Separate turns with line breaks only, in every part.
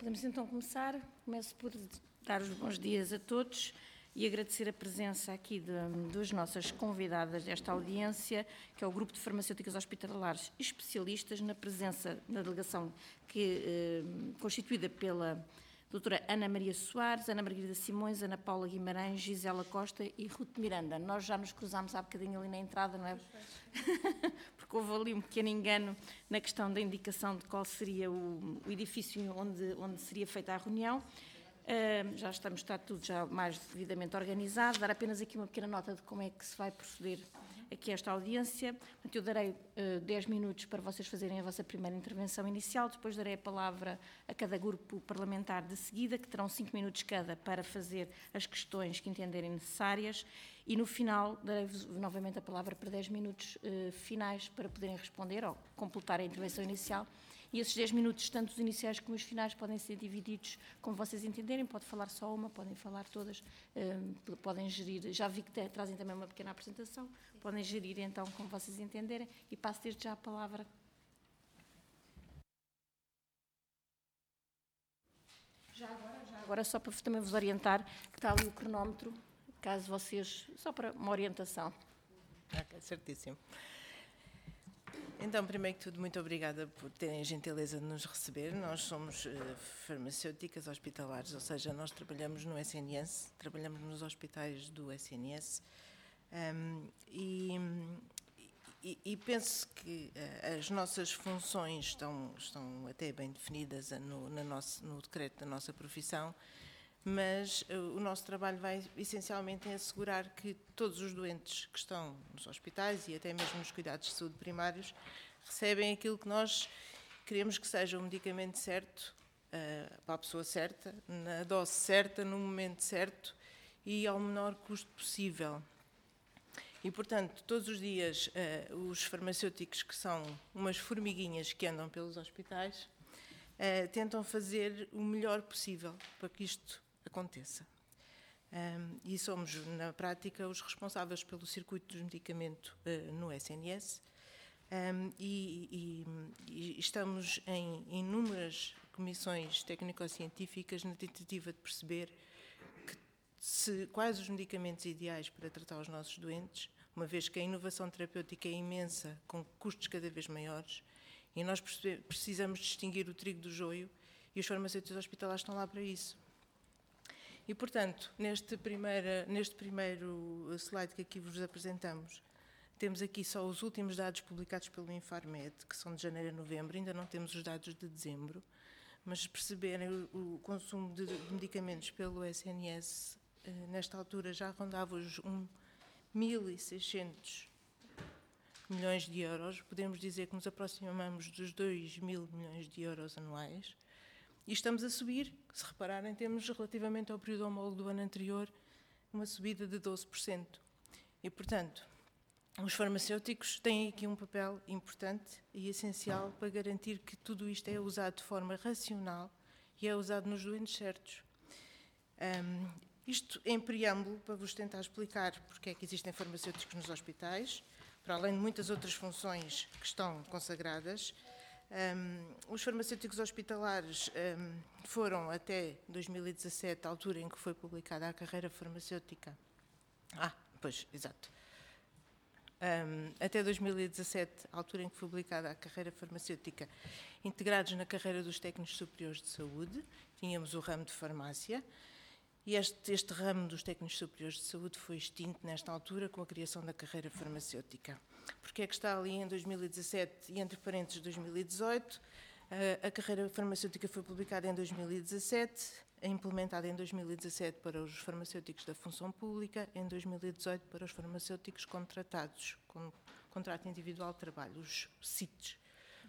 Podemos então começar. Começo por dar os bons dias a todos e agradecer a presença aqui das nossas convidadas desta audiência, que é o Grupo de Farmacêuticas Hospitalares Especialistas, na presença da delegação constituída pela doutora Ana Maria Soares, Ana Margarida Simões, Ana Paula Guimarães, Gisela Costa e Ruth Miranda. Nós já nos cruzámos há bocadinho ali na entrada, não é? Porque houve ali um pequeno engano na questão da indicação de qual seria o edifício onde seria feita a reunião. Já está tudo já mais devidamente organizado. Dar apenas aqui uma pequena nota de como é que se vai proceder aqui a esta audiência. Portanto, eu darei 10 minutos para vocês fazerem a vossa primeira intervenção inicial, depois darei a palavra a cada grupo parlamentar de seguida, que terão 5 minutos cada para fazer as questões que entenderem necessárias, e no final darei-vos novamente a palavra para 10 minutos finais para poderem responder ou completar a intervenção inicial. E esses 10 minutos, tanto os iniciais como os finais, podem ser divididos como vocês entenderem. Pode falar só uma, podem falar todas, podem gerir. Já vi que trazem também uma pequena apresentação. Podem gerir então como vocês entenderem. E passo desde já a palavra. Já agora só para também vos orientar, que está ali o cronómetro, caso vocês, só para uma orientação.
Ok, certíssimo. Então, primeiro que tudo, muito obrigada por terem a gentileza de nos receber. Nós somos farmacêuticas hospitalares, ou seja, nós trabalhamos no SNS, trabalhamos nos hospitais do SNS, e penso que as nossas funções estão até bem definidas no decreto da nossa profissão, mas o nosso trabalho vai essencialmente em assegurar que todos os doentes que estão nos hospitais e até mesmo nos cuidados de saúde primários recebem aquilo que nós queremos que seja o medicamento certo, para a pessoa certa, na dose certa, no momento certo e ao menor custo possível. E, portanto, todos os dias os farmacêuticos, que são umas formiguinhas que andam pelos hospitais, tentam fazer o melhor possível para que isto aconteça. E somos, na prática, os responsáveis pelo circuito dos medicamentos no SNS, e estamos em inúmeras comissões técnico-científicas na tentativa de perceber quais os medicamentos ideais para tratar os nossos doentes, uma vez que a inovação terapêutica é imensa, com custos cada vez maiores, e nós precisamos distinguir o trigo do joio, e os farmacêuticos hospitalares estão lá para isso. E, portanto, neste primeiro slide que aqui vos apresentamos, temos aqui só os últimos dados publicados pelo Infarmed, que são de janeiro a novembro, ainda não temos os dados de dezembro, mas se perceberem o consumo de medicamentos pelo SNS, nesta altura já rondava os 1.600 milhões de euros, podemos dizer que nos aproximamos dos 2.000 milhões de euros anuais, e estamos a subir. Se repararem, temos relativamente ao período homólogo do ano anterior uma subida de 12%. E, portanto, os farmacêuticos têm aqui um papel importante e essencial para garantir que tudo isto é usado de forma racional e é usado nos doentes certos. Isto em preâmbulo para vos tentar explicar porque é que existem farmacêuticos nos hospitais, para além de muitas outras funções que estão consagradas. Os farmacêuticos hospitalares foram até 2017, a altura em que foi publicada a carreira farmacêutica. Até 2017, a altura em que foi publicada a carreira farmacêutica, integrados na carreira dos técnicos superiores de saúde, tínhamos o ramo de farmácia, e este ramo dos técnicos superiores de saúde foi extinto nesta altura com a criação da carreira farmacêutica. Porque é que está ali em 2017 e entre parênteses 2018? A carreira farmacêutica foi publicada em 2017, implementada em 2017 para os farmacêuticos da função pública, em 2018 para os farmacêuticos contratados, com contrato individual de trabalho, os CITs.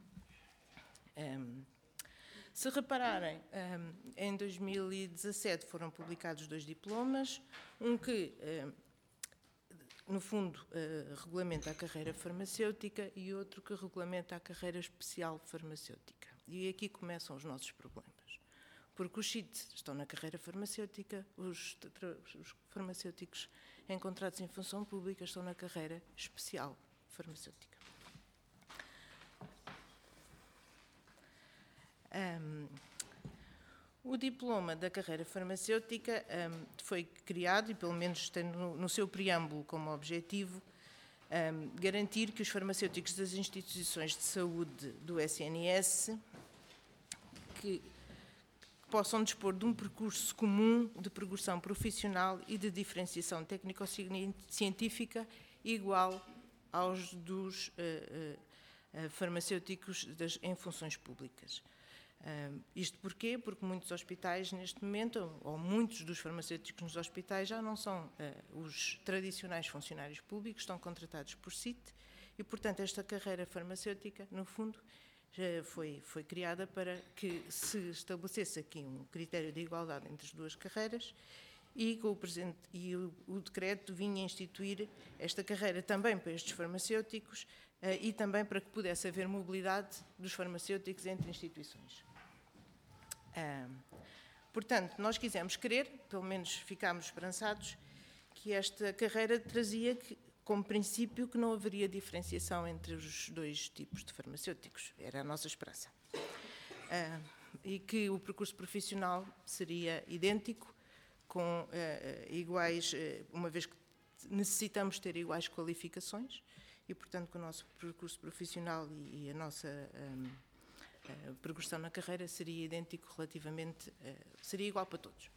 Se repararem, em 2017 foram publicados 2 diplomas, um que, no fundo, regulamenta a carreira farmacêutica e outro que regulamenta a carreira especial farmacêutica. E aqui começam os nossos problemas. Porque os CITs estão na carreira farmacêutica, os farmacêuticos em contratos em função pública estão na carreira especial farmacêutica. O diploma da carreira farmacêutica foi criado, e pelo menos tem no seu preâmbulo como objetivo, garantir que os farmacêuticos das instituições de saúde do SNS que possam dispor de um percurso comum de progressão profissional e de diferenciação técnico-científica igual aos dos farmacêuticos em funções públicas. Isto porquê? Porque muitos hospitais, neste momento, ou muitos dos farmacêuticos nos hospitais, já não são os tradicionais funcionários públicos, estão contratados por CIT, e, portanto, esta carreira farmacêutica, no fundo, já foi criada para que se estabelecesse aqui um critério de igualdade entre as duas carreiras, e o decreto vinha instituir esta carreira também para estes farmacêuticos e também para que pudesse haver mobilidade dos farmacêuticos entre instituições. Portanto, nós quisemos crer, pelo menos ficámos esperançados, que esta carreira trazia como princípio que não haveria diferenciação entre os dois tipos de farmacêuticos. Era a nossa esperança. E que o percurso profissional seria idêntico, com iguais, uma vez que necessitamos ter iguais qualificações, e, portanto, que o nosso percurso profissional e a nossa progressão na carreira seria idêntico relativamente, seria igual para todos.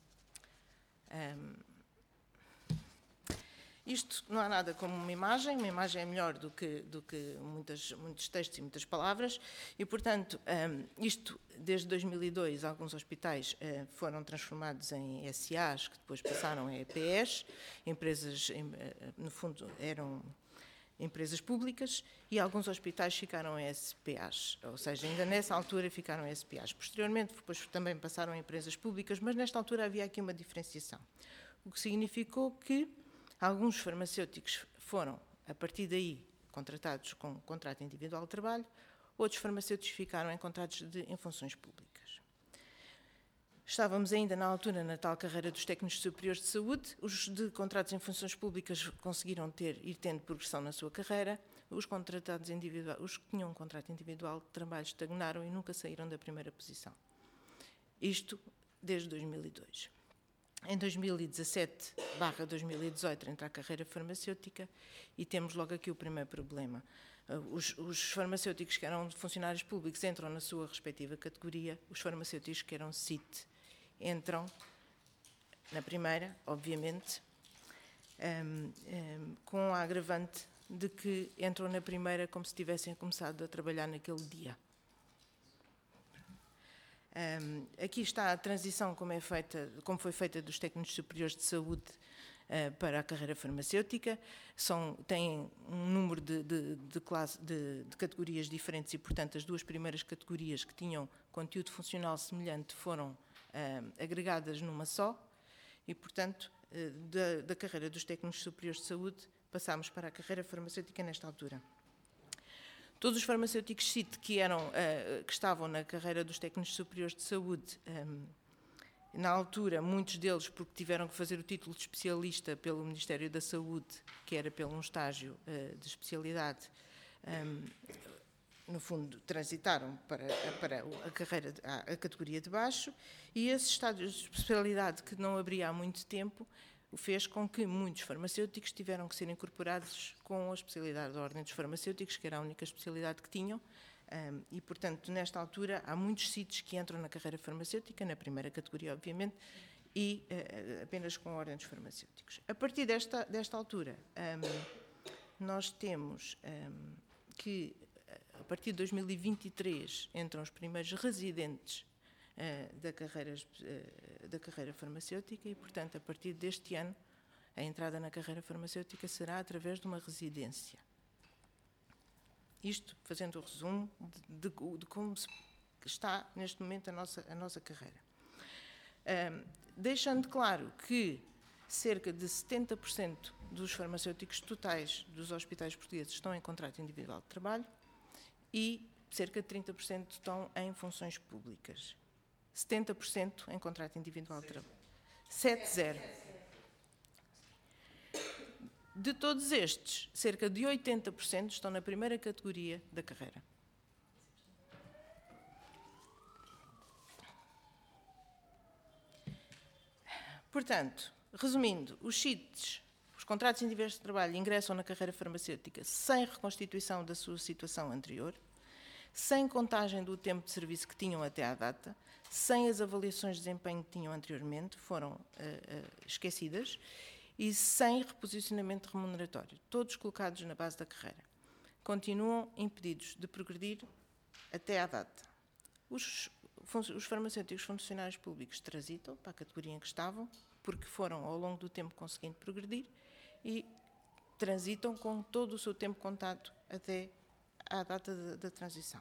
Isto não há nada como uma imagem é melhor do que muitos textos e muitas palavras, e, portanto, isto, desde 2002, alguns hospitais foram transformados em SAs, que depois passaram a EPS, empresas, no fundo, eram empresas públicas, e alguns hospitais ficaram em SPAs, ou seja, ainda nessa altura ficaram em SPAs. Posteriormente, depois também passaram a empresas públicas, mas nesta altura havia aqui uma diferenciação, o que significou que alguns farmacêuticos foram, a partir daí, contratados com contrato individual de trabalho, outros farmacêuticos ficaram em contratos em funções públicas. Estávamos ainda na altura na tal carreira dos técnicos superiores de saúde, os de contratos em funções públicas conseguiram ir tendo progressão na sua carreira, os contratados individuais, os que tinham um contrato individual de trabalho estagnaram e nunca saíram da primeira posição. Isto desde 2002. Em 2017/2018 entra a carreira farmacêutica e temos logo aqui o primeiro problema. Os farmacêuticos que eram funcionários públicos entram na sua respectiva categoria, os farmacêuticos que eram CIT entram na primeira, obviamente, com a agravante de que entram na primeira como se tivessem começado a trabalhar naquele dia. Aqui está a transição como foi feita dos técnicos superiores de saúde para a carreira farmacêutica. Têm um número de categorias diferentes e, portanto, as duas primeiras categorias que tinham conteúdo funcional semelhante foram agregadas numa só e, portanto, da carreira dos técnicos superiores de saúde passámos para a carreira farmacêutica nesta altura. Todos os farmacêuticos CIT que estavam na carreira dos técnicos superiores de saúde, na altura, muitos deles porque tiveram que fazer o título de especialista pelo Ministério da Saúde, que era pelo um estágio de especialidade, no fundo, transitaram para a categoria de baixo, e esse estágio de especialidade, que não abria há muito tempo, fez com que muitos farmacêuticos tiveram que ser incorporados com a especialidade da Ordem dos Farmacêuticos, que era a única especialidade que tinham, e, portanto, nesta altura, há muitos CITs que entram na carreira farmacêutica, na primeira categoria, obviamente, e apenas com a Ordem dos Farmacêuticos. A partir desta altura, nós temos que, a partir de 2023, entram os primeiros residentes da carreira farmacêutica e, portanto, a partir deste ano, a entrada na carreira farmacêutica será através de uma residência. Isto fazendo o resumo de como está neste momento a nossa carreira. Deixando claro que cerca de 70% dos farmacêuticos totais dos hospitais portugueses estão em contrato individual de trabalho e cerca de 30% estão em funções públicas. 70% em contrato individual de trabalho. 7-0. De todos estes, cerca de 80% estão na primeira categoria da carreira. Portanto, resumindo, os CITs, os contratos individuais de trabalho, ingressam na carreira farmacêutica sem reconstituição da sua situação anterior, sem contagem do tempo de serviço que tinham até à data, sem as avaliações de desempenho que tinham anteriormente, foram esquecidas, e sem reposicionamento remuneratório, todos colocados na base da carreira. Continuam impedidos de progredir até à data. Os farmacêuticos funcionários públicos transitam para a categoria em que estavam, porque foram ao longo do tempo conseguindo progredir, e transitam com todo o seu tempo contado até à data da transição.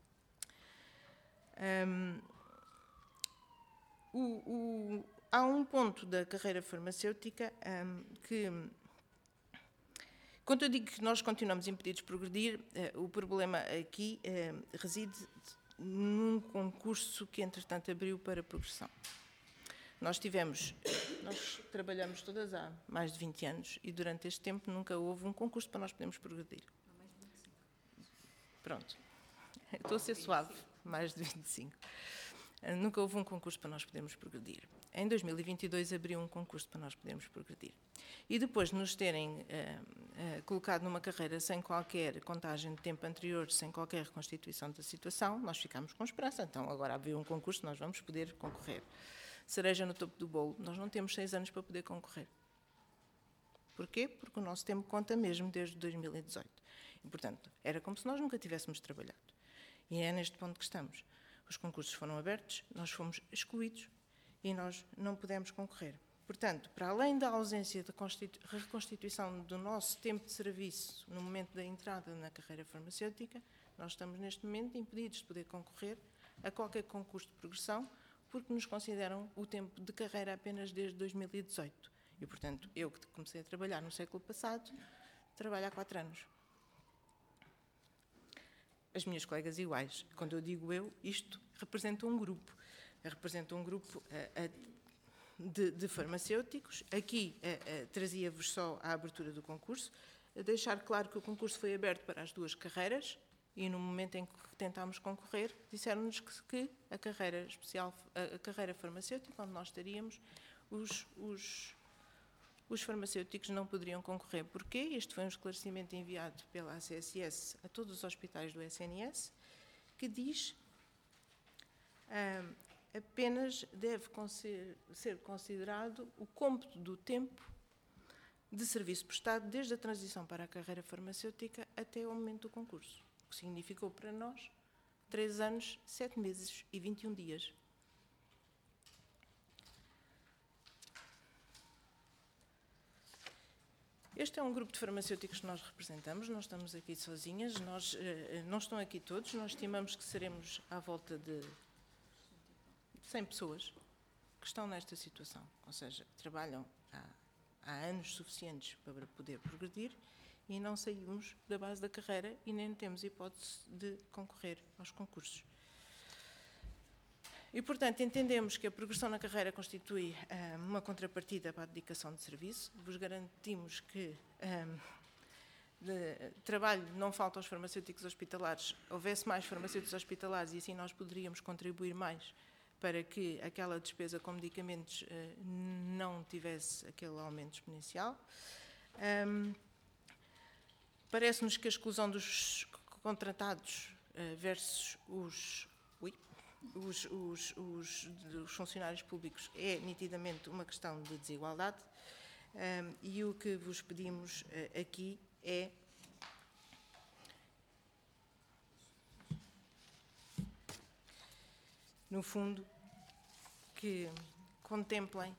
Há um ponto da carreira farmacêutica que, quando eu digo que nós continuamos impedidos de progredir, o problema aqui reside num concurso que, entretanto, abriu para progressão. Nós trabalhamos todas há mais de 20 anos e, durante este tempo, nunca houve um concurso para nós podermos progredir. Pronto. Estou a ser suave. Mais de 25. Nunca houve um concurso para nós podermos progredir. Em 2022 abriu um concurso para nós podermos progredir. E depois de nos terem colocado numa carreira sem qualquer contagem de tempo anterior, sem qualquer reconstituição da situação, nós ficámos com esperança. Então, agora abriu um concurso, nós vamos poder concorrer. Cereja no topo do bolo, nós não temos 6 anos para poder concorrer. Porquê? Porque o nosso tempo conta mesmo desde 2018. E, portanto, era como se nós nunca tivéssemos trabalhado. E é neste ponto que estamos. Os concursos foram abertos, nós fomos excluídos e nós não pudemos concorrer. Portanto, para além da ausência de reconstituição do nosso tempo de serviço no momento da entrada na carreira farmacêutica, nós estamos neste momento impedidos de poder concorrer a qualquer concurso de progressão, porque nos consideram o tempo de carreira apenas desde 2018. E, portanto, eu que comecei a trabalhar no século passado, trabalho há 4 anos. As minhas colegas iguais. Quando eu digo eu, isto representa um grupo. Representa um grupo de farmacêuticos. Aqui trazia-vos só a abertura do concurso. Deixar claro que o concurso foi aberto para as 2 carreiras e no momento em que tentámos concorrer, disseram-nos que a carreira especial, a carreira farmacêutica, onde nós estaríamos, os farmacêuticos não poderiam concorrer. Porquê? Este foi um esclarecimento enviado pela ACSS a todos os hospitais do SNS, que diz apenas deve ser considerado o cômputo do tempo de serviço prestado desde a transição para a carreira farmacêutica até ao momento do concurso, o que significou para nós 3 anos, 7 meses e 21 dias. Este é um grupo de farmacêuticos que nós representamos, não estamos aqui sozinhas, não estão aqui todos, nós estimamos que seremos à volta de 100 pessoas que estão nesta situação, ou seja, trabalham há anos suficientes para poder progredir e não saímos da base da carreira e nem temos hipótese de concorrer aos concursos. E, portanto, entendemos que a progressão na carreira constitui uma contrapartida para a dedicação de serviço. Vos garantimos que trabalho não falta aos farmacêuticos hospitalares. Houvesse mais farmacêuticos hospitalares e assim nós poderíamos contribuir mais para que aquela despesa com medicamentos não tivesse aquele aumento exponencial. Parece-nos que a exclusão dos contratados versus os funcionários públicos é nitidamente uma questão de desigualdade e o que vos pedimos aqui é no fundo que contemplem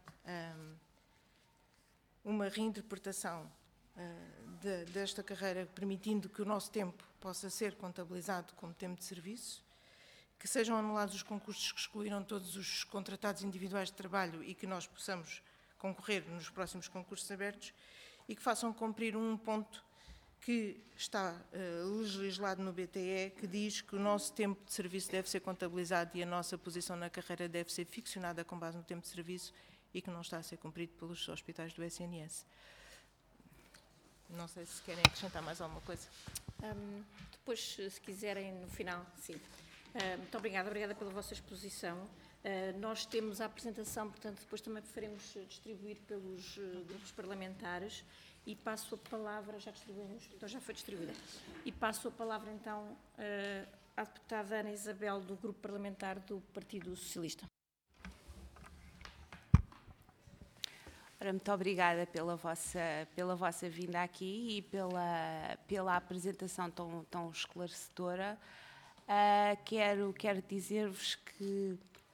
uma reinterpretação desta carreira, permitindo que o nosso tempo possa ser contabilizado como tempo de serviço, que sejam anulados os concursos que excluíram todos os contratados individuais de trabalho e que nós possamos concorrer nos próximos concursos abertos e que façam cumprir um ponto que está legislado no BTE, que diz que o nosso tempo de serviço deve ser contabilizado e a nossa posição na carreira deve ser ficcionada com base no tempo de serviço e que não está a ser cumprido pelos hospitais do SNS. Não sei se querem acrescentar mais alguma coisa.
Depois, se quiserem, no final, sim. Muito obrigada pela vossa exposição. Nós temos a apresentação, portanto, depois também faremos distribuir pelos grupos parlamentares e passo a palavra, já distribuímos, então já foi distribuída, e passo a palavra então à deputada Ana Isabel do grupo parlamentar do Partido Socialista.
Ora, muito obrigada pela vossa vinda aqui e pela apresentação tão esclarecedora. Quero dizer-vos que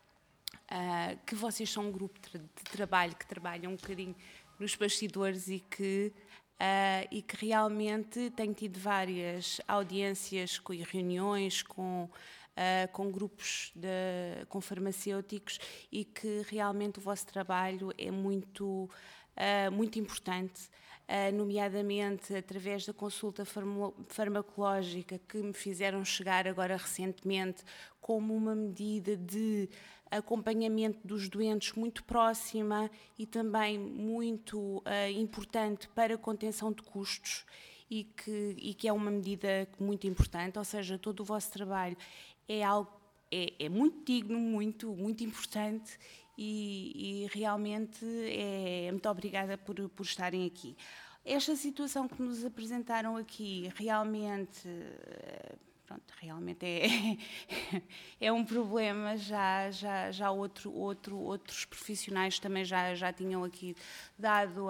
vocês são um grupo de trabalho que trabalham um bocadinho nos bastidores e que realmente tenho tido várias audiências e reuniões com grupos, com farmacêuticos, e que realmente o vosso trabalho é muito importante, nomeadamente através da consulta farmacológica que me fizeram chegar agora recentemente como uma medida de acompanhamento dos doentes muito próxima e também muito importante para a contenção de custos, e que é uma medida muito importante. Ou seja, todo o vosso trabalho é algo muito digno, muito importante, e realmente muito obrigada por estarem aqui. Esta situação que nos apresentaram aqui realmente é um problema. Já outros profissionais também já tinham aqui dado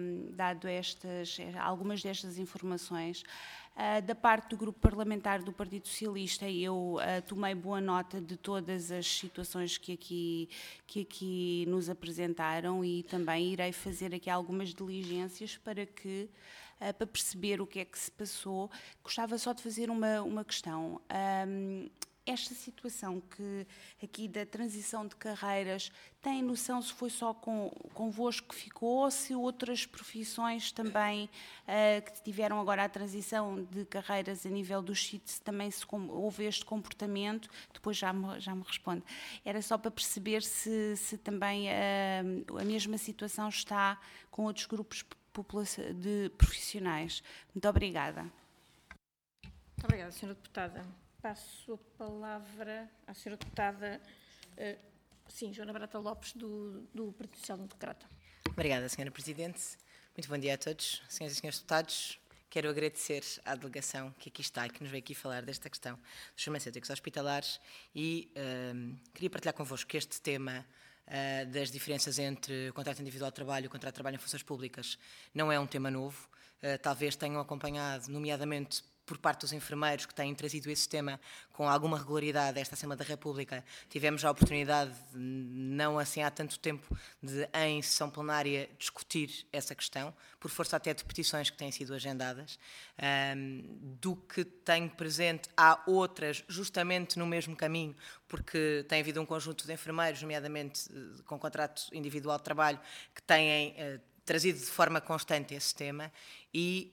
algumas destas informações. Da parte do grupo parlamentar do Partido Socialista, eu tomei boa nota de todas as situações que aqui nos apresentaram, e também irei fazer aqui algumas diligências para perceber o que é que se passou. Gostava só de fazer uma questão. Esta situação aqui da transição de carreiras, tem noção se foi só convosco que ficou, ou se outras profissões também que tiveram agora a transição de carreiras a nível dos CITES também houve este comportamento? Depois já me responde. Era só para perceber se também a mesma situação está com outros grupos de profissionais. Muito obrigada.
Muito obrigada, Sra. Deputada. Passo a palavra à Sra. Deputada Joana Barata Lopes, do Partido Social Democrata.
Obrigada, Sra. Presidente. Muito bom dia a todos, senhoras e senhores deputados. Quero agradecer à delegação que aqui está e que nos veio aqui falar desta questão dos farmacêuticos hospitalares, e queria partilhar convosco que este tema das diferenças entre o contrato individual de trabalho e o contrato de trabalho em funções públicas não é um tema novo. Talvez tenham acompanhado, nomeadamente por parte dos enfermeiros, que têm trazido esse tema com alguma regularidade a esta Assembleia da República. Tivemos a oportunidade, não assim há tanto tempo, de em sessão plenária discutir essa questão, por força até de petições que têm sido agendadas. Do que tenho presente, há outras justamente no mesmo caminho, porque tem havido um conjunto de enfermeiros, nomeadamente com contrato individual de trabalho, que têm trazido de forma constante esse tema, e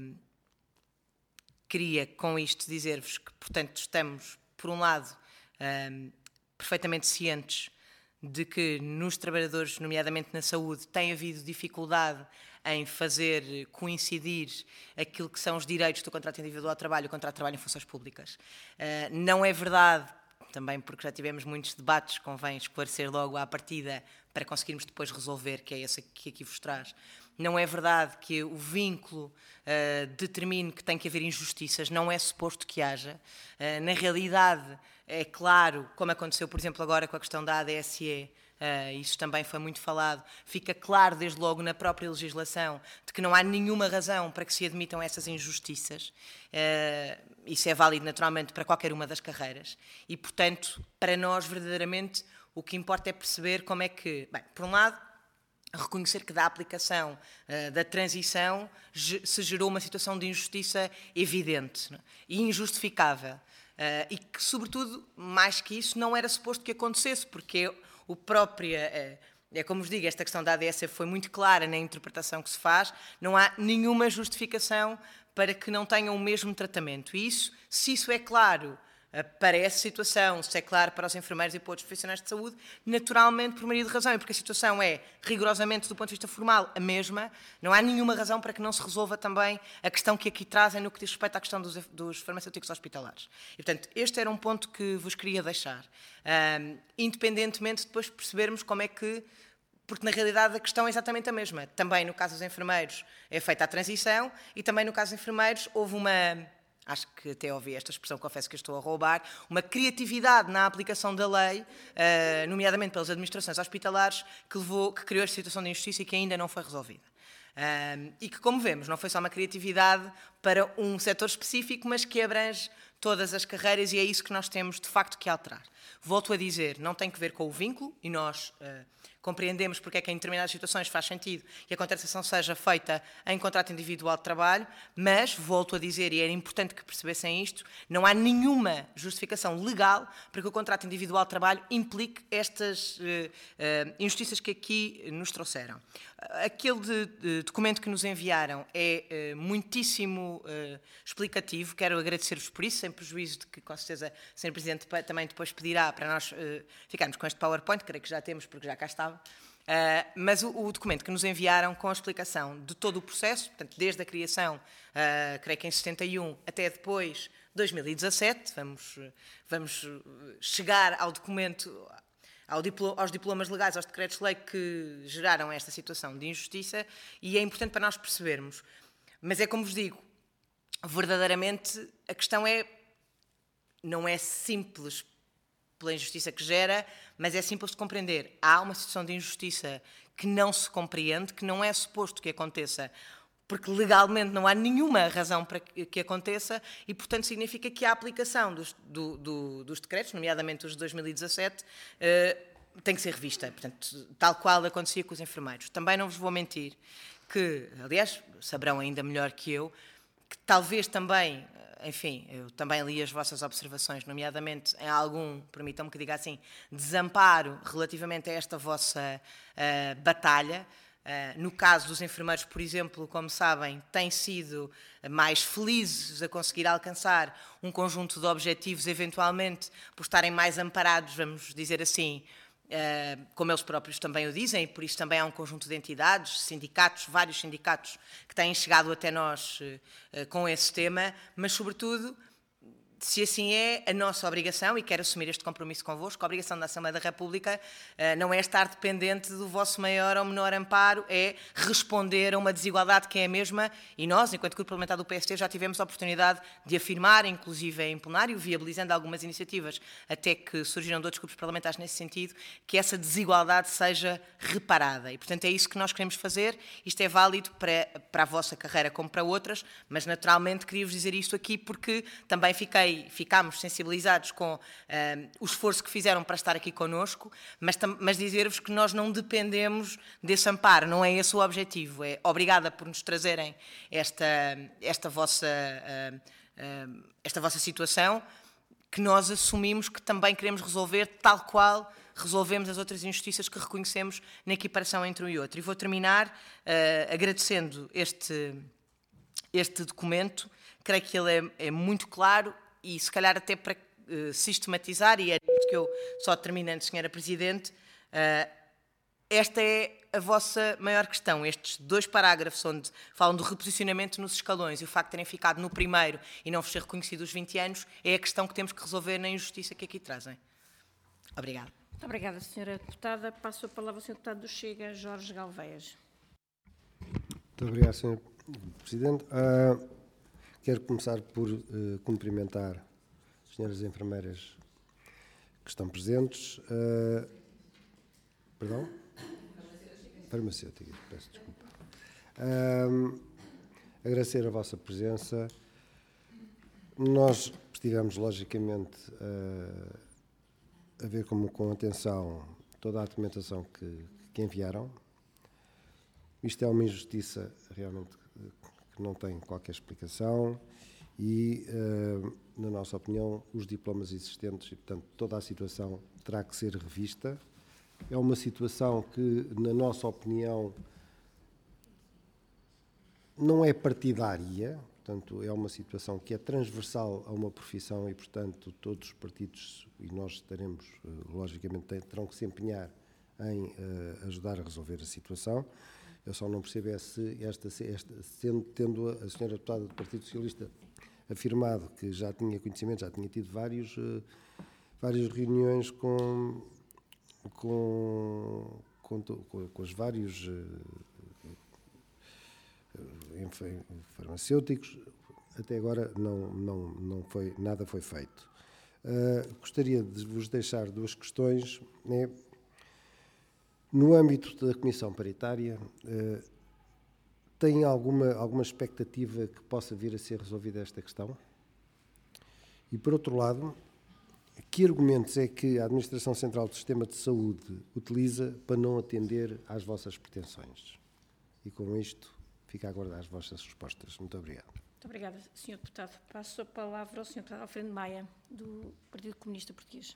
queria com isto dizer-vos que, portanto, estamos, por um lado, perfeitamente cientes de que nos trabalhadores, nomeadamente na saúde, tem havido dificuldade em fazer coincidir aquilo que são os direitos do contrato individual de trabalho e o contrato de trabalho em funções públicas. Não é verdade, também porque já tivemos muitos debates, convém esclarecer logo à partida para conseguirmos depois resolver, que é esse que aqui vos traz. Não é verdade que o vínculo determine que tem que haver injustiças, não é suposto que haja. Na realidade, é claro, como aconteceu, por exemplo, agora com a questão da ADSE, isso também foi muito falado, fica claro desde logo na própria legislação de que não há nenhuma razão para que se admitam essas injustiças. Isso é válido naturalmente para qualquer uma das carreiras, e portanto, para nós verdadeiramente o que importa é perceber como é que, bem, por um lado, reconhecer que da aplicação da transição se gerou uma situação de injustiça evidente, não é? E injustificável, e que, sobretudo, mais que isso, não era suposto que acontecesse, porque o próprio, como vos digo, esta questão da ADS foi muito clara na interpretação que se faz, não há nenhuma justificação para que não tenham o mesmo tratamento. E isso, se isso é claro para essa situação, se é claro para os enfermeiros e para outros profissionais de saúde, naturalmente por maioria de razão, e porque a situação é rigorosamente do ponto de vista formal a mesma, não há nenhuma razão para que não se resolva também a questão que aqui trazem no que diz respeito à questão dos farmacêuticos hospitalares. E, portanto, este era um ponto que vos queria deixar, independentemente de depois percebermos como é que, porque na realidade a questão é exatamente a mesma. Também no caso dos enfermeiros é feita a transição e também no caso dos enfermeiros houve acho que até ouvi esta expressão, confesso que eu estou a roubar, uma criatividade na aplicação da lei, nomeadamente pelas administrações hospitalares, que criou esta situação de injustiça e que ainda não foi resolvida. E que, como vemos, não foi só uma criatividade para um setor específico, mas que abrange todas as carreiras e é isso que nós temos, de facto, que alterar. Volto a dizer, não tem que ver com o vínculo, e nós compreendemos porque é que em determinadas situações faz sentido que a contratação seja feita em contrato individual de trabalho, mas, volto a dizer, e era importante que percebessem isto, não há nenhuma justificação legal para que o contrato individual de trabalho implique estas injustiças que aqui nos trouxeram. Aquele documento que nos enviaram é muitíssimo explicativo, quero agradecer-vos por isso, sem prejuízo de que, com certeza, o Sr. Presidente também depois pedirá para nós ficarmos com este PowerPoint, creio que já temos, porque já cá estava. Mas o documento que nos enviaram com a explicação de todo o processo, portanto, desde a criação, creio que em 71 até depois 2017, vamos chegar ao documento, aos diplomas legais, aos decretos-lei que geraram esta situação de injustiça, e é importante para nós percebermos. Mas é como vos digo, verdadeiramente a questão não é simples pela injustiça que gera, mas é simples de compreender. Há uma situação de injustiça que não se compreende, que não é suposto que aconteça, porque legalmente não há nenhuma razão para que aconteça e, portanto, significa que a aplicação dos decretos, nomeadamente os de 2017, tem que ser revista. Portanto, tal qual acontecia com os enfermeiros. Também não vos vou mentir que, aliás, saberão ainda melhor que eu, que talvez também... Enfim, eu também li as vossas observações, nomeadamente em algum, permitam-me que diga assim, desamparo relativamente a esta vossa batalha. No caso dos enfermeiros, por exemplo, como sabem, têm sido mais felizes a conseguir alcançar um conjunto de objetivos, eventualmente por estarem mais amparados, vamos dizer assim, como eles próprios também o dizem, e por isso também há um conjunto de entidades, sindicatos, vários sindicatos que têm chegado até nós com esse tema, mas sobretudo, se assim é, a nossa obrigação, e quero assumir este compromisso convosco, a obrigação da Assembleia da República não é estar dependente do vosso maior ou menor amparo, é responder a uma desigualdade que é a mesma, e nós, enquanto Grupo Parlamentar do PST, já tivemos a oportunidade de afirmar, inclusive em plenário, viabilizando algumas iniciativas, até que surgiram de outros grupos parlamentares nesse sentido, que essa desigualdade seja reparada. E, portanto, é isso que nós queremos fazer. Isto é válido para a vossa carreira como para outras, mas, naturalmente, queria-vos dizer isto aqui porque também ficámos sensibilizados com o esforço que fizeram para estar aqui connosco, mas dizer-vos que nós não dependemos desse amparo, não é esse o objetivo. É obrigada por nos trazerem esta vossa situação, que nós assumimos que também queremos resolver tal qual resolvemos as outras injustiças que reconhecemos na equiparação entre um e outro. E vou terminar agradecendo este documento. Creio que ele é muito claro e, se calhar, até para sistematizar, e é isto que eu só terminando, Sra. Presidente, esta é a vossa maior questão. Estes 2 parágrafos onde falam do reposicionamento nos escalões e o facto de terem ficado no primeiro e não vos ser reconhecido os 20 anos é a questão que temos que resolver na injustiça que aqui trazem. Obrigada.
Muito obrigada, Sra. Deputada. Passo a palavra ao Sr. Deputado do Chega, Jorge Galvez.
Muito obrigado, Sr. Presidente. Quero começar por cumprimentar as senhoras enfermeiras que estão presentes. Perdão? Farmacêuticas, peço desculpa. Agradecer a vossa presença. Nós estivemos, logicamente, a ver com atenção toda a documentação que enviaram. Isto é uma injustiça realmente que não tem qualquer explicação e, na nossa opinião, os diplomas existentes e, portanto, toda a situação terá que ser revista. É uma situação que, na nossa opinião, não é partidária, portanto, é uma situação que é transversal a uma profissão e, portanto, todos os partidos, e nós estaremos, logicamente, terão que se empenhar em ajudar a resolver a situação. Eu só não percebo é se tendo a senhora deputada do Partido Socialista afirmado que já tinha conhecimento, já tinha tido várias reuniões com os vários farmacêuticos, até agora nada foi feito. Gostaria de vos deixar duas questões. No âmbito da Comissão Paritária, tem alguma expectativa que possa vir a ser resolvida esta questão? E, por outro lado, que argumentos é que a Administração Central do Sistema de Saúde utiliza para não atender às vossas pretensões? E com isto, fica a aguardar as vossas respostas. Muito obrigado.
Muito obrigada, Sr. Deputado. Passo a palavra ao Sr. Deputado Alfredo Maia, do Partido Comunista Português.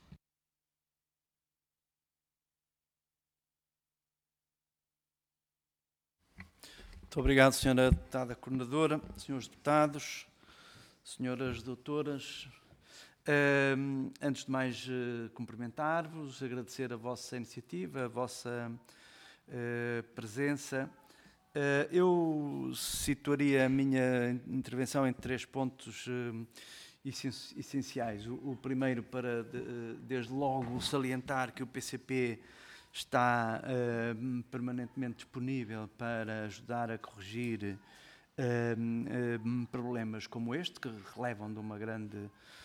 Muito obrigado, Sra. Deputada Coordenadora, Srs. Deputados, Sras. Doutoras. Antes de mais, cumprimentar-vos, agradecer a vossa iniciativa, a vossa presença. Eu situaria a minha intervenção em 3 pontos essenciais. O primeiro, para, desde logo, salientar que o PCP está permanentemente disponível para ajudar a corrigir problemas como este, que relevam de uma grande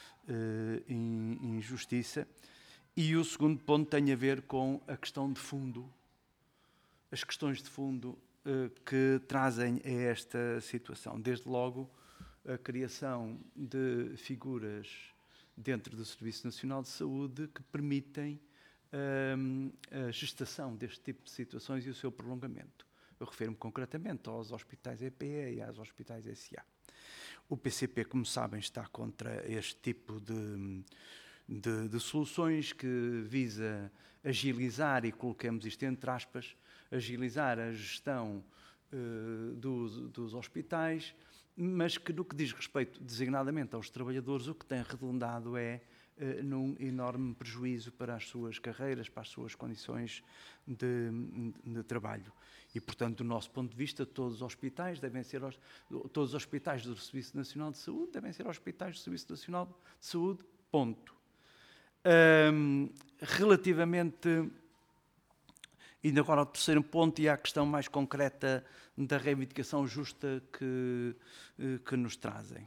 injustiça. E o segundo ponto tem a ver com a questão de fundo, as questões de fundo que trazem a esta situação. Desde logo, a criação de figuras dentro do Serviço Nacional de Saúde que permitem a gestação deste tipo de situações e o seu prolongamento. Eu refiro-me concretamente aos hospitais EPE e aos hospitais SA. O PCP, como sabem, está contra este tipo de soluções que visa agilizar, e coloquemos isto entre aspas, agilizar a gestão dos hospitais, mas que no que diz respeito designadamente aos trabalhadores, o que tem redundado é num enorme prejuízo para as suas carreiras, para as suas condições de trabalho. E, portanto, do nosso ponto de vista, todos os hospitais todos os hospitais do Serviço Nacional de Saúde devem ser hospitais do Serviço Nacional de Saúde, ponto. Relativamente, ainda agora ao terceiro ponto e à questão mais concreta da reivindicação justa que nos trazem.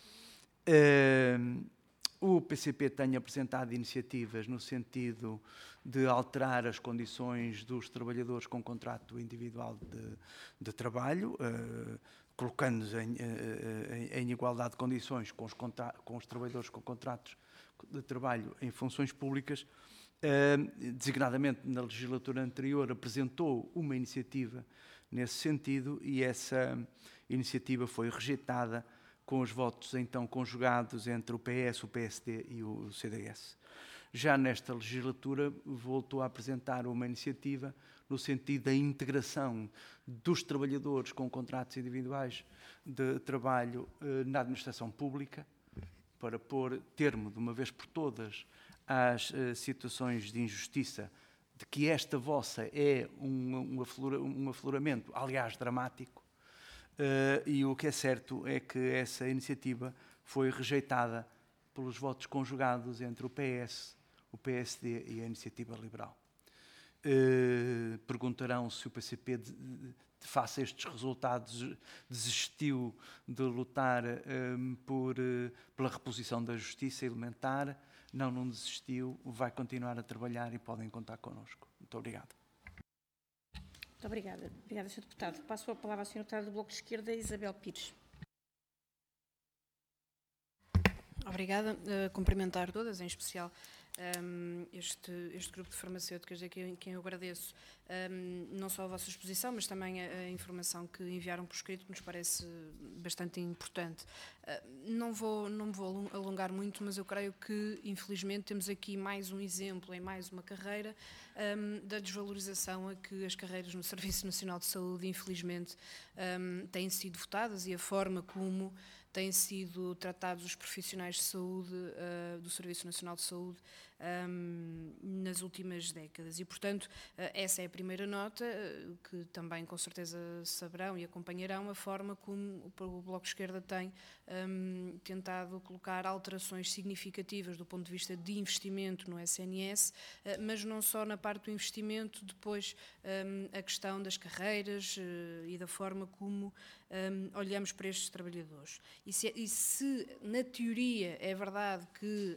O PCP tem apresentado iniciativas no sentido de alterar as condições dos trabalhadores com contrato individual de trabalho, colocando-os em igualdade de condições com os trabalhadores com contratos de trabalho em funções públicas. Designadamente, na legislatura anterior, apresentou uma iniciativa nesse sentido e essa iniciativa foi rejeitada com os votos então conjugados entre o PS, o PSD e o CDS. Já nesta legislatura voltou a apresentar uma iniciativa no sentido da integração dos trabalhadores com contratos individuais de trabalho na administração pública, para pôr termo, de uma vez por todas, às situações de injustiça, de que esta vossa é um afloramento, aliás, dramático. E o que é certo é que essa iniciativa foi rejeitada pelos votos conjugados entre o PS, o PSD e a Iniciativa Liberal. Perguntarão se o PCP, face a estes resultados, desistiu de lutar pela reposição da justiça elementar. Não desistiu, vai continuar a trabalhar e podem contar connosco. Muito obrigado.
Muito obrigada. Obrigada, Sr. Deputado. Passo a palavra à Sra. Deputada do Bloco de Esquerda, Isabel Pires.
Obrigada. Cumprimentar todas, em especial este grupo de farmacêuticas, a quem eu agradeço não só a vossa exposição, mas também a informação que enviaram por escrito, que nos parece bastante importante. Não me vou alongar muito, mas eu creio que, infelizmente, temos aqui mais um exemplo, em mais uma carreira, da desvalorização a que as carreiras no Serviço Nacional de Saúde, infelizmente, têm sido votadas e a forma como têm sido tratados os profissionais de saúde do Serviço Nacional de Saúde nas últimas décadas. E, portanto, essa é a primeira nota, que também com certeza saberão e acompanharão a forma como o Bloco de Esquerda tem tentado colocar alterações significativas do ponto de vista de investimento no SNS, mas não só na parte do investimento, depois a questão das carreiras e da forma como olhamos para estes trabalhadores. E se na teoria é verdade que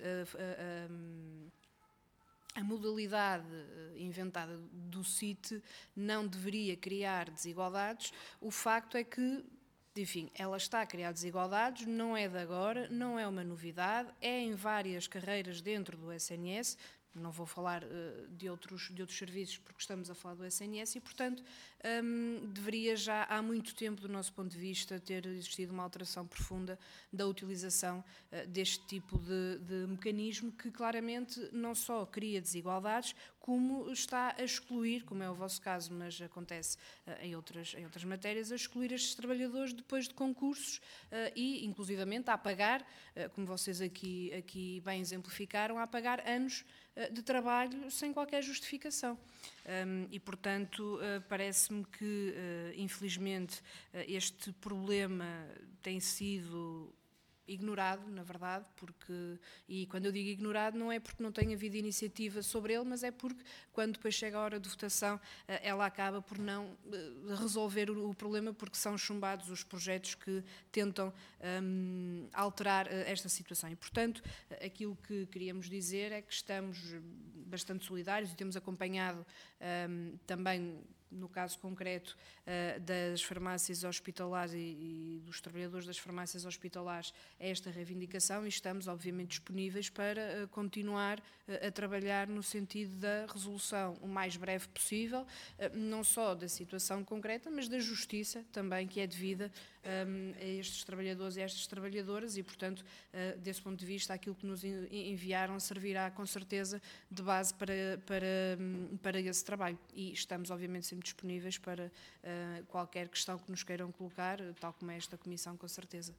a modalidade inventada do CIT não deveria criar desigualdades, o facto é que, enfim, ela está a criar desigualdades, não é de agora, não é uma novidade, é em várias carreiras dentro do SNS. Não vou falar de outros serviços porque estamos a falar do SNS e, portanto, deveria já há muito tempo, do nosso ponto de vista, ter existido uma alteração profunda da utilização deste tipo de mecanismo que claramente não só cria desigualdades, como está a excluir, como é o vosso caso, mas acontece em outras matérias, a excluir estes trabalhadores depois de concursos e, inclusivamente, a pagar, como vocês aqui bem exemplificaram, a pagar anos de trabalho sem qualquer justificação. E, portanto, parece-me que, infelizmente, este problema tem sido ignorado, na verdade, e quando eu digo ignorado não é porque não tenha havido iniciativa sobre ele, mas é porque quando depois chega a hora de votação ela acaba por não resolver o problema, porque são chumbados os projetos que tentam alterar esta situação. E, portanto, aquilo que queríamos dizer é que estamos bastante solidários e temos acompanhado também, no caso concreto das farmácias hospitalares e dos trabalhadores das farmácias hospitalares, esta reivindicação, e estamos obviamente disponíveis para continuar a trabalhar no sentido da resolução o mais breve possível, não só da situação concreta, mas da justiça também que é devida a estes trabalhadores e a estas trabalhadoras e, portanto, desse ponto de vista, aquilo que nos enviaram servirá com certeza de base para esse trabalho. E estamos obviamente sempre disponíveis para qualquer questão que nos queiram colocar, tal como é esta comissão, com certeza.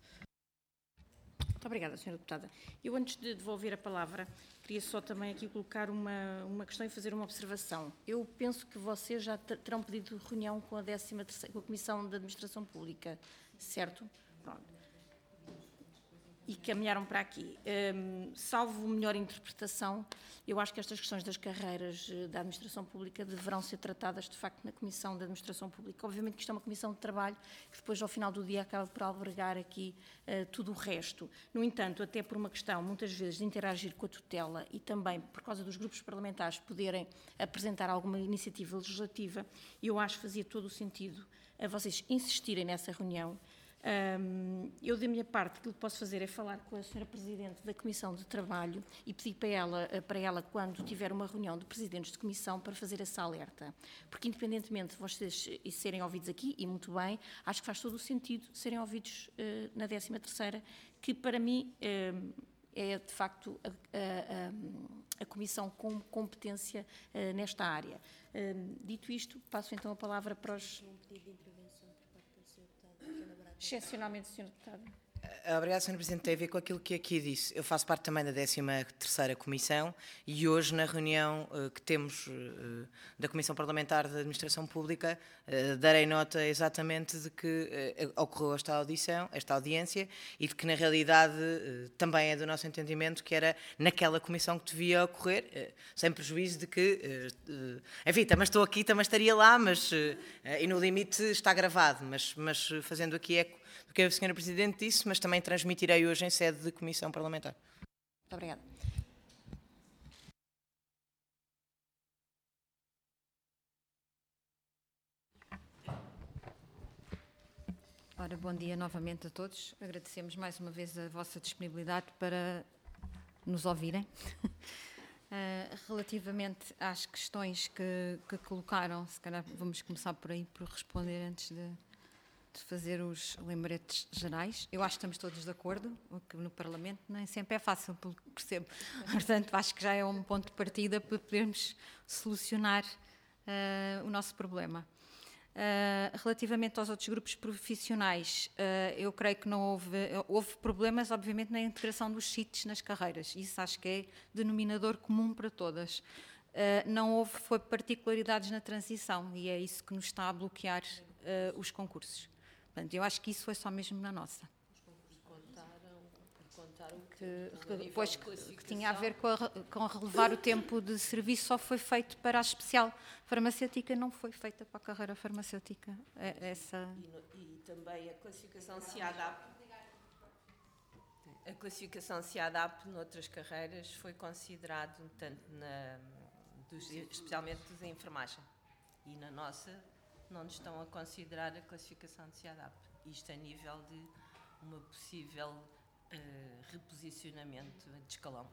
Muito obrigada, Sra. Deputada. Eu, antes de devolver a palavra, queria só também aqui colocar uma questão e fazer uma observação. Eu penso que vocês já terão pedido reunião com a 13ª, com a Comissão de Administração Pública, certo? Pronto. E caminharam para aqui. Salvo melhor interpretação, eu acho que estas questões das carreiras da administração pública deverão ser tratadas, de facto, na Comissão de Administração Pública. Obviamente que isto é uma comissão de trabalho que depois, ao final do dia, acaba por albergar aqui tudo o resto. No entanto, até por uma questão, muitas vezes, de interagir com a tutela e também por causa dos grupos parlamentares poderem apresentar alguma iniciativa legislativa, eu acho que fazia todo o sentido a vocês insistirem nessa reunião. Eu, da minha parte, aquilo que posso fazer é falar com a Sra. Presidente da Comissão de Trabalho e pedir para ela, quando tiver uma reunião de presidentes de comissão, para fazer essa alerta. Porque, independentemente de vocês serem ouvidos aqui, e muito bem, acho que faz todo o sentido serem ouvidos na 13ª, que para mim é, de facto, a comissão com competência nesta área. Dito isto, passo então a palavra para os... Excepcionalmente, Sra. Deputada.
Obrigada, Sra. Presidente. Tem a ver com aquilo que aqui disse. Eu faço parte também da 13ª Comissão e hoje, na reunião que temos da Comissão Parlamentar da Administração Pública, darei nota exatamente de que ocorreu esta audiência e de que, na realidade, também é do nosso entendimento que era naquela comissão que devia ocorrer, sem prejuízo de que, enfim, também estou aqui, também estaria lá, mas, e no limite está gravado, mas fazendo aqui eco do que a Sra. Presidente disse, mas também transmitirei hoje em sede de Comissão Parlamentar.
Muito obrigada.
Ora, bom dia novamente a todos. Agradecemos mais uma vez a vossa disponibilidade para nos ouvirem. Relativamente às questões que colocaram, se calhar vamos começar por aí, por responder antes de fazer os lembretes gerais. Eu acho que estamos todos de acordo, o que no Parlamento nem sempre é fácil, pelo que percebo. Portanto, acho que já é um ponto de partida para podermos solucionar o nosso problema. Relativamente aos outros grupos profissionais, eu creio que não houve problemas, obviamente, na integração dos CITES nas carreiras. Isso acho que é denominador comum para todas. Não houve foi particularidades na transição e é isso que nos está a bloquear os concursos. Portanto, eu acho que isso foi só mesmo na nossa. Que tinha a ver com relevar o tempo de serviço, só foi feito para a especial farmacêutica, não foi feita para a carreira farmacêutica.
E também a classificação se adapta. A classificação se adapta noutras carreiras foi considerado tanto especialmente da enfermagem. E na nossa não nos estão a considerar a classificação de se adapta. Isto a nível de uma possível reposicionamento de escalão.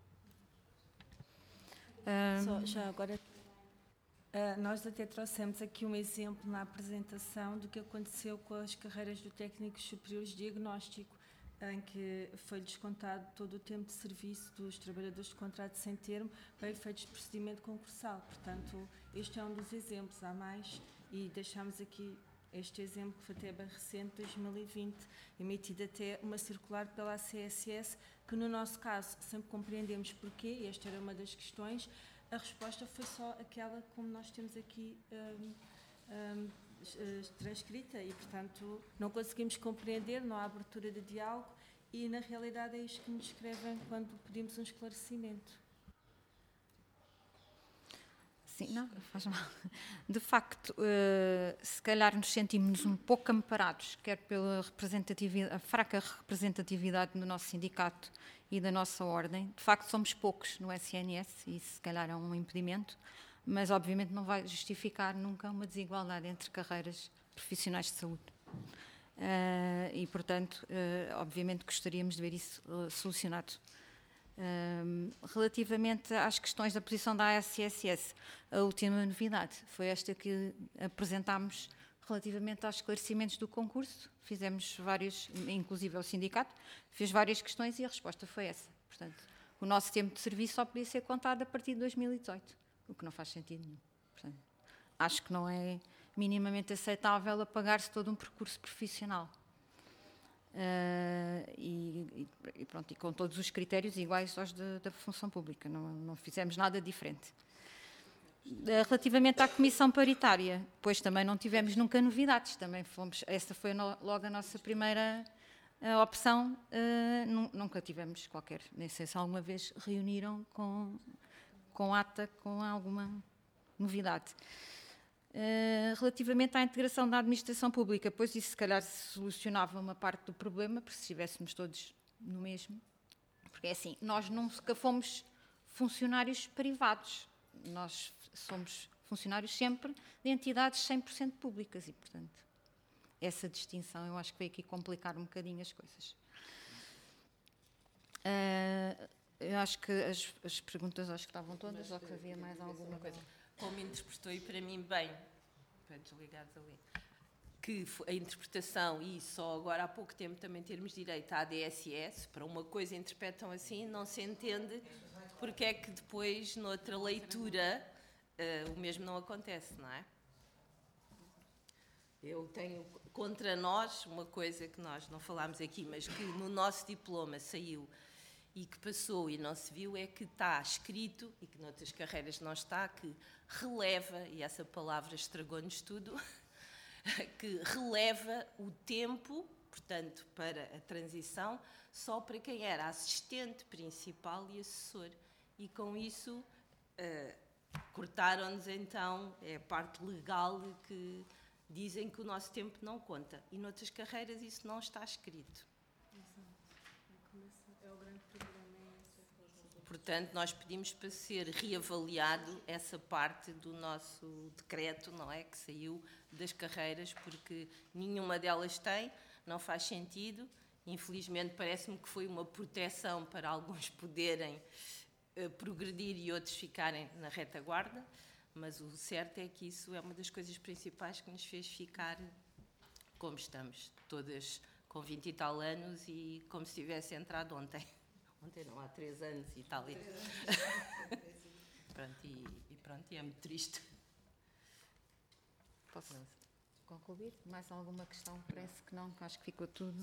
Já agora, nós até trouxemos aqui um exemplo na apresentação do que aconteceu com as carreiras do técnicos superiores de diagnóstico, em que foi descontado todo o tempo de serviço dos trabalhadores de contrato sem termo para efeitos de procedimento concursal. Portanto, este é um dos exemplos, há mais, e deixámos aqui este exemplo que foi até bem recente, 2020, emitido até uma circular pela ACSS, que no nosso caso sempre compreendemos porquê, e esta era uma das questões, a resposta foi só aquela como nós temos aqui transcrita e, portanto, não conseguimos compreender, não há abertura de diálogo e, na realidade, é isto que nos escrevem quando pedimos um esclarecimento.
Sim, não, faz mal. De facto, se calhar nos sentimos um pouco amparados, quer pela representatividade, a fraca representatividade do nosso sindicato e da nossa ordem. De facto, somos poucos no SNS e isso se calhar é um impedimento, mas obviamente não vai justificar nunca uma desigualdade entre carreiras profissionais de saúde. E, portanto, obviamente gostaríamos de ver isso solucionado. Relativamente às questões da posição da ACSS, a última novidade foi esta que apresentámos relativamente aos esclarecimentos do concurso. Fizemos vários, inclusive ao sindicato, fez várias questões e a resposta foi essa. Portanto, o nosso tempo de serviço só podia ser contado a partir de 2018, o que não faz sentido nenhum. Portanto, acho que não é minimamente aceitável apagar-se todo um percurso profissional. E com todos os critérios iguais aos da função pública, não fizemos nada diferente. Relativamente à comissão paritária, pois também não tivemos nunca novidades, essa foi logo a nossa primeira opção, nunca tivemos qualquer, nem sei se alguma vez reuniram com ata, com alguma novidade. Relativamente à integração da administração pública, pois isso se calhar solucionava uma parte do problema, porque se estivéssemos todos no mesmo, porque é assim, nós nunca fomos funcionários privados, nós somos funcionários sempre de entidades 100% públicas e, portanto, essa distinção eu acho que veio aqui complicar um bocadinho as coisas. Eu acho que as perguntas acho que estavam todas, ou que havia mais alguma coisa.
Como interpretou, e para mim bem, para desligados ali, que a interpretação, e só agora há pouco tempo também termos direito à ADSS, para uma coisa interpretam assim, não se entende porque é que depois, noutra leitura, o mesmo não acontece, não é? Eu tenho contra nós uma coisa que nós não falámos aqui, mas que no nosso diploma saiu e que passou e não se viu, é que está escrito, e que noutras carreiras não está, que releva, e essa palavra estragou-nos tudo, que releva o tempo, portanto, para a transição, só para quem era assistente principal e assessor. E com isso, cortaram-nos então, é a parte legal que dizem que o nosso tempo não conta. E noutras carreiras isso não está escrito. Portanto, nós pedimos para ser reavaliado essa parte do nosso decreto, não é? Que saiu das carreiras, porque nenhuma delas tem, não faz sentido. Infelizmente, parece-me que foi uma proteção para alguns poderem progredir e outros ficarem na retaguarda, mas o certo é que isso é uma das coisas principais que nos fez ficar como estamos, todas com 20 e tal anos e como se tivesse entrado ontem. Ontem não, há 3 anos e tal. Pronto, e é muito triste.
Posso? concluir? Mais alguma questão? Parece que não, que acho que ficou tudo.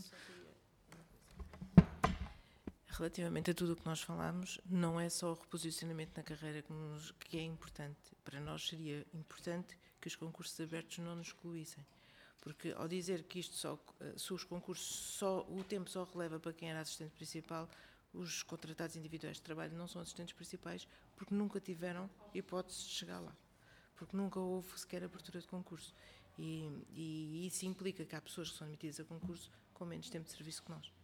Relativamente a tudo o que nós falámos, não é só o reposicionamento na carreira que é importante. Para nós seria importante que os concursos abertos não nos excluíssem. Porque ao dizer que isto se os concursos o tempo só releva para quem era assistente principal, os contratados individuais de trabalho não são assistentes principais porque nunca tiveram hipótese de chegar lá. Porque nunca houve sequer abertura de concurso. E isso implica que há pessoas que são admitidas a concurso com menos tempo de serviço que nós.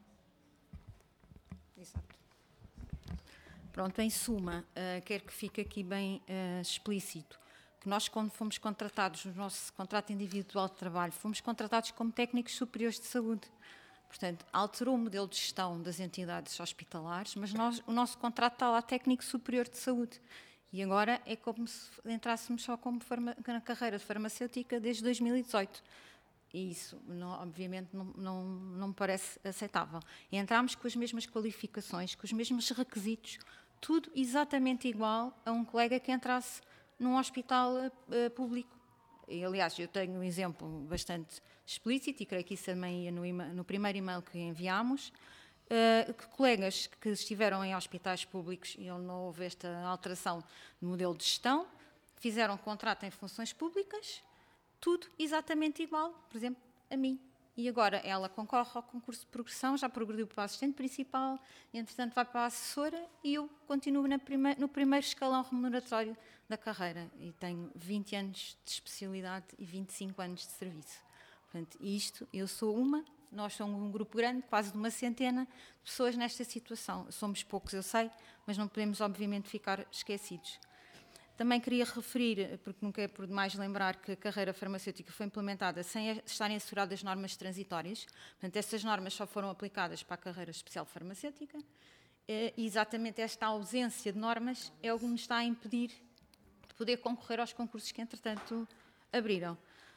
Exato. Pronto, em suma, quero que fique aqui bem explícito que nós, quando fomos contratados no nosso contrato individual de trabalho, fomos contratados como técnicos superiores de saúde. Portanto, alterou o modelo de gestão das entidades hospitalares, mas o nosso contrato está lá técnico superior de saúde. E agora é como se entrássemos só na carreira de farmacêutica desde 2018. E isso, obviamente, não me parece aceitável. Entramos com as mesmas qualificações, com os mesmos requisitos, tudo exatamente igual a um colega que entrasse num hospital público. E, aliás, eu tenho um exemplo bastante explícito, e creio que isso também ia no primeiro e-mail que enviámos, que colegas que estiveram em hospitais públicos, e onde não houve esta alteração de modelo de gestão, fizeram contrato em funções públicas, tudo exatamente igual, por exemplo, a mim. E agora ela concorre ao concurso de progressão, já progrediu para a assistente principal, e, entretanto vai para a assessora, e eu continuo no primeiro escalão remuneratório da carreira. E tenho 20 anos de especialidade e 25 anos de serviço. Portanto, nós somos um grupo grande, quase de uma centena de pessoas nesta situação. Somos poucos, eu sei, mas não podemos, obviamente, ficar esquecidos. Também queria referir, porque nunca é por demais lembrar, que a carreira farmacêutica foi implementada sem estarem asseguradas normas transitórias. Portanto, estas normas só foram aplicadas para a carreira especial farmacêutica. E exatamente esta ausência de normas é o que nos está a impedir de poder concorrer aos concursos que, entretanto, abriram.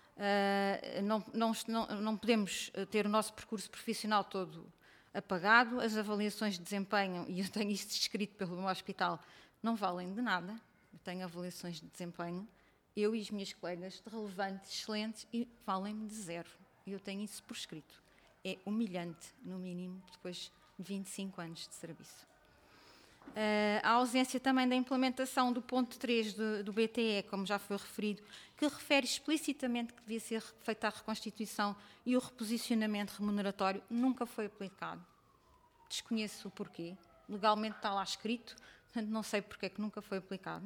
Não podemos ter o nosso percurso profissional todo apagado. As avaliações de desempenho, e eu tenho isto descrito pelo meu hospital, não valem de nada. Eu tenho avaliações de desempenho, eu e as minhas colegas, de relevantes, excelentes, e valem-me de zero. E eu tenho isso por escrito. É humilhante, no mínimo, depois de 25 anos de serviço. A ausência também da implementação do ponto 3 do BTE, como já foi referido, que refere explicitamente que devia ser feita a reconstituição e o reposicionamento remuneratório, nunca foi aplicado. Desconheço o porquê. Legalmente está lá escrito, portanto não sei porque é que nunca foi aplicado.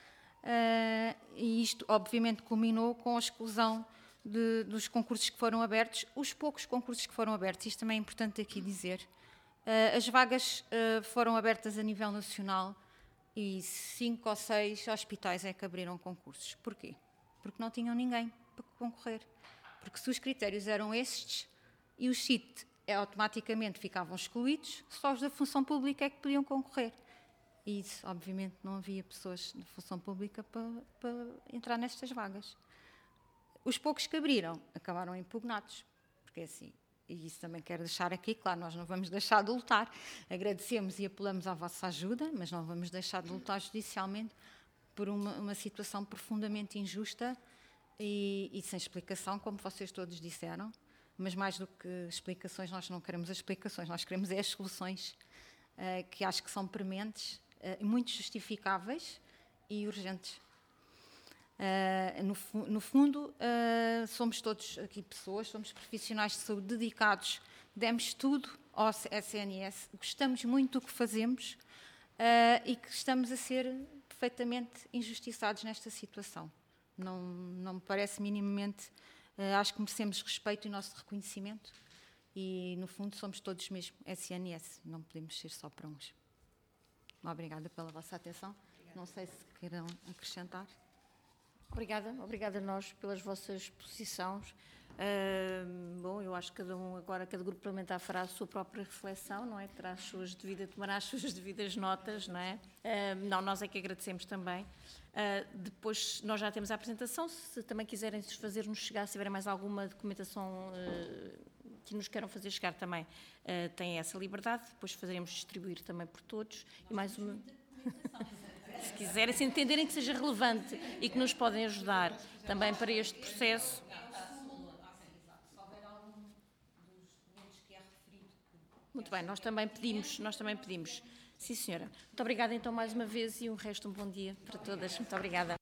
E isto, obviamente, culminou com a exclusão dos concursos que foram abertos, os poucos concursos que foram abertos, isto também é importante aqui dizer. As vagas foram abertas a nível nacional e 5 ou 6 hospitais é que abriram concursos. Porquê? Porque não tinham ninguém para concorrer. Porque se os critérios eram estes e os CIT automaticamente ficavam excluídos, só os da função pública é que podiam concorrer. E isso, obviamente, não havia pessoas de função pública para entrar nestas vagas. Os poucos que abriram acabaram impugnados, porque é assim. E isso também quero deixar aqui, claro, nós não vamos deixar de lutar. Agradecemos e apelamos à vossa ajuda, mas não vamos deixar de lutar judicialmente por uma situação profundamente injusta e sem explicação, como vocês todos disseram. Mas mais do que explicações, nós não queremos as explicações, nós queremos as soluções que acho que são prementes, muito justificáveis e urgentes. No fundo, somos todos aqui pessoas, somos profissionais de saúde dedicados, demos tudo ao SNS, gostamos muito do que fazemos e que estamos a ser perfeitamente injustiçados nesta situação. Não me parece minimamente, acho que merecemos respeito e o nosso reconhecimento e, no fundo, somos todos mesmo SNS, não podemos ser só para uns. Obrigada pela vossa atenção. Não sei se queiram acrescentar.
Obrigada a nós pelas vossas posições. Bom, eu acho que cada grupo parlamentar fará a sua própria reflexão, não é? Tomará as suas devidas notas, não é? Nós é que agradecemos também. Depois, nós já temos a apresentação, se também quiserem fazer-nos chegar, se tiverem mais alguma documentação que nos queiram fazer chegar também, têm essa liberdade, depois faremos distribuir também por todos. E mais uma... se quiserem, se entenderem que seja relevante e que nos podem ajudar também para este processo. Muito bem, nós também pedimos. Sim, senhora. Muito obrigada então mais uma vez e um bom dia para todas. Muito obrigada.